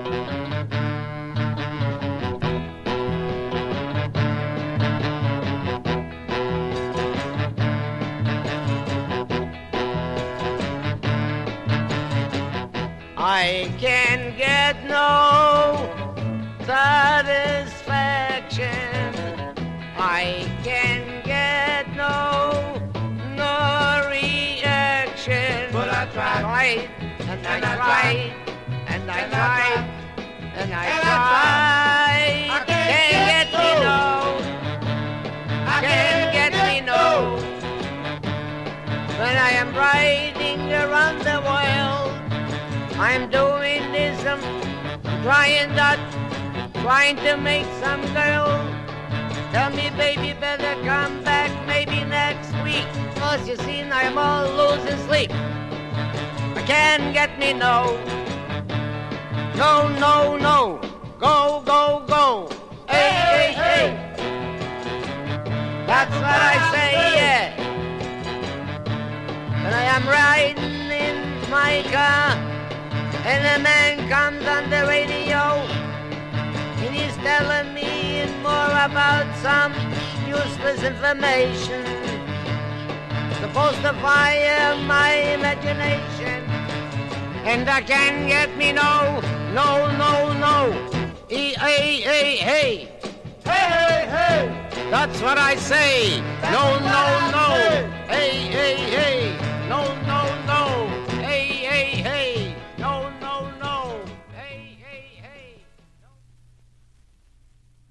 I can get no satisfaction. I can get no reaction. But I tried, and I tried, and I tried, and I tried. I can't get me no. I Can't get me no. When I am riding around the world, I'm doing this, I'm trying that, trying to make some girl tell me, baby, better come back maybe next week. Cause you see, I'm all losing sleep. I can't get me no. No, no, no. Go, go, go. Hey, hey, hey. That's what I say, yeah. When I am riding in my car, and a man comes on the radio, and he's telling me more about some useless information, supposed to fire my imagination. And I can't get me no, no, no, no. Hey, hey, hey, hey. Hey, hey, hey. That's what I say. No, no, no. Hey, hey, hey.